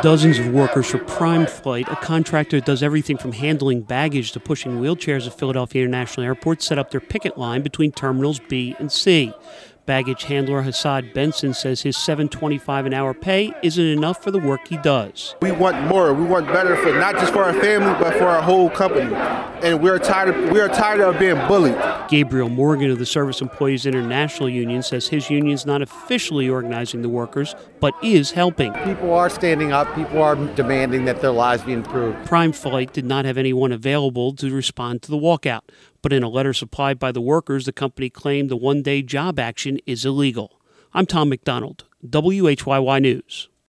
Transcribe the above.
Dozens of workers for Prime Flight, a contractor that does everything from handling baggage to pushing wheelchairs at Philadelphia International Airport, set up their picket line between terminals B and C. Baggage handler Hassad Benson says his $7.25 an hour pay isn't enough for the work he does. We want more. We want better for not just for our family, but for our whole company. And we are tired of being bullied. Gabriel Morgan of the Service Employees International Union says his union's not officially organizing the workers, but is helping. People are standing up. People are demanding that their lives be improved. Prime Flight did not have anyone available to respond to the walkout. But in a letter supplied by the workers, the company claimed the one-day job action is illegal. I'm Tom McDonald, WHYY News.